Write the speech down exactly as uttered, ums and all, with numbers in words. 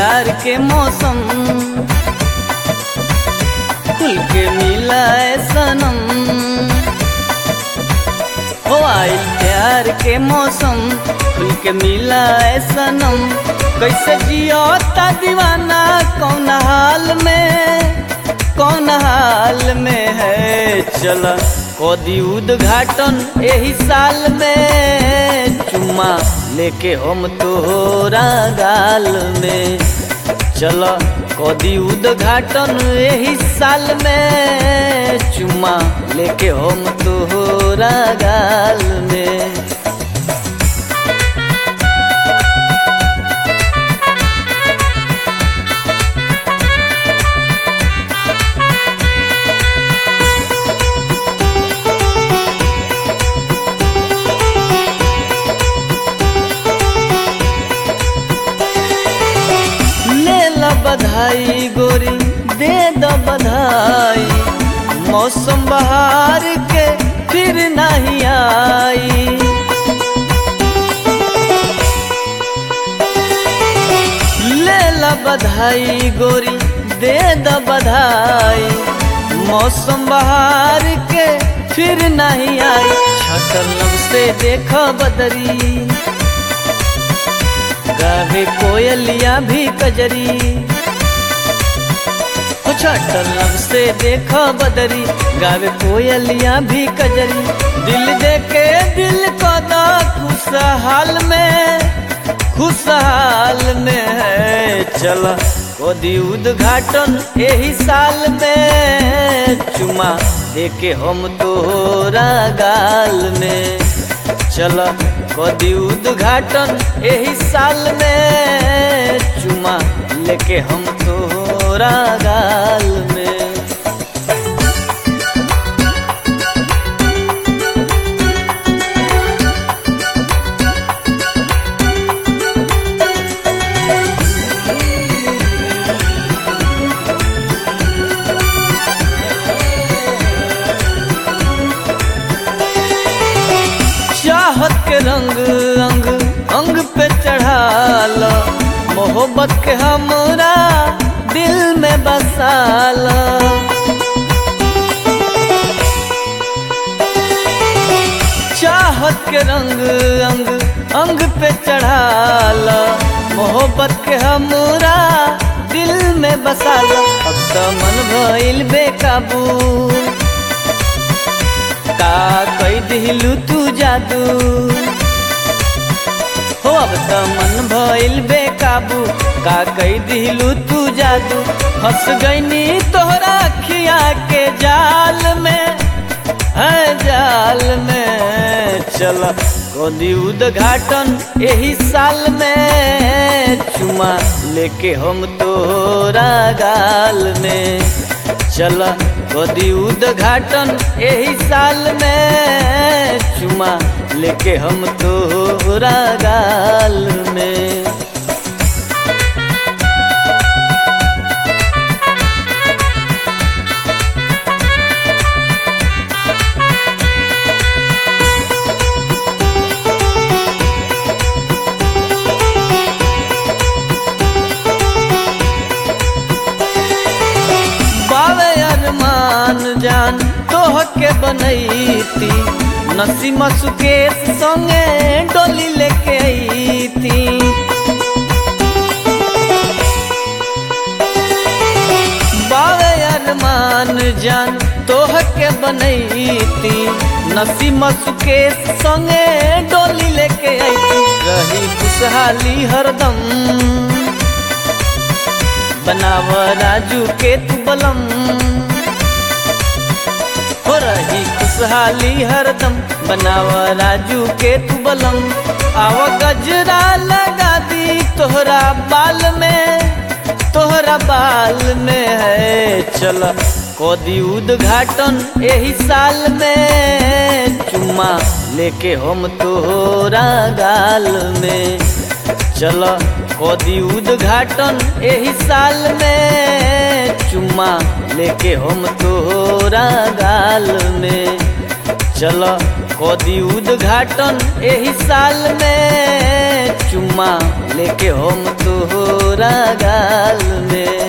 प्यार के मौसम खुल के मिला है सनम। हो आइल प्यार के मौसम खुल के मिला है सनम। कैसे जियोता दीवाना कौन हाल में कौन हाल में है। चला कदी उद्घाटन यही साल में चुम्मा लेके हम तोहरा गाल में। चल कदी उद्घाटन यही साल में चुम्मा लेके हम तोहरा गाल में। बधाई गोरी दे दो बधाई मौसम बहार के फिर नहीं आई। ले ला बधाई गोरी दे दो बधाई मौसम बहार के फिर नहीं आई। छटल लब से देखो बदरी गावे कोयलिया भी कजरी। छटल लब से देखो बदरी गावे कोयलिया भी कजरी। दिल देके दिल को दा खुशहाल में खुशहाल में है। चला कदी उद्घाटन यही साल में चुमा देके हम तोहरा गाल में। चला कदी उद्घाटन यही साल में चुमा लेके हम तोहरा गाल में। चाहत के रंग अंग अंग पे चढ़ाला मोहब्बत के हमरा दिल में बसाला। चाहत के रंग अंग अंग पे चढ़ाला मोहब्बत के हमरा दिल में बसाला। अब तो मन भइल बेकाबू का कई दिलू तू जादू। हो अब तो मन भइल बेकाबू का कई दिलू तू जादू। फंस गईनी तोहरा अखिया के जाल में है जाल में। चला कदी उद्घाटन यही साल में चुमा लेके हम तोहरा गाल में। चला कदी उद्घाटन यही साल में चुमा लेके हम तोहरा गाल में। जान तोह के बनैती नसीमा सुकेश संगे डोली लेके आईती। बावे अरमान जान तोह के बनैती नसीमा सुकेश संगे डोली लेके आईती। रही खुशहाली हरदम बनाव राजू के तू बलम। हो रही खुशहाली हरदम बनावा राजू के तू बलम। आवा गजरा लगा दी तोहरा बाल में तोहरा बाल में है। चला कदी उद्घाटन यही साल में चुम्मा लेके हम तोहरा गाल में। चला कदी उद्घाटन यही साल में चुम्मा लेके हम तोहरा गाल में। चला कदी उद्घाटन एही साल में चुम्मा लेके हम तोहरा गाल में।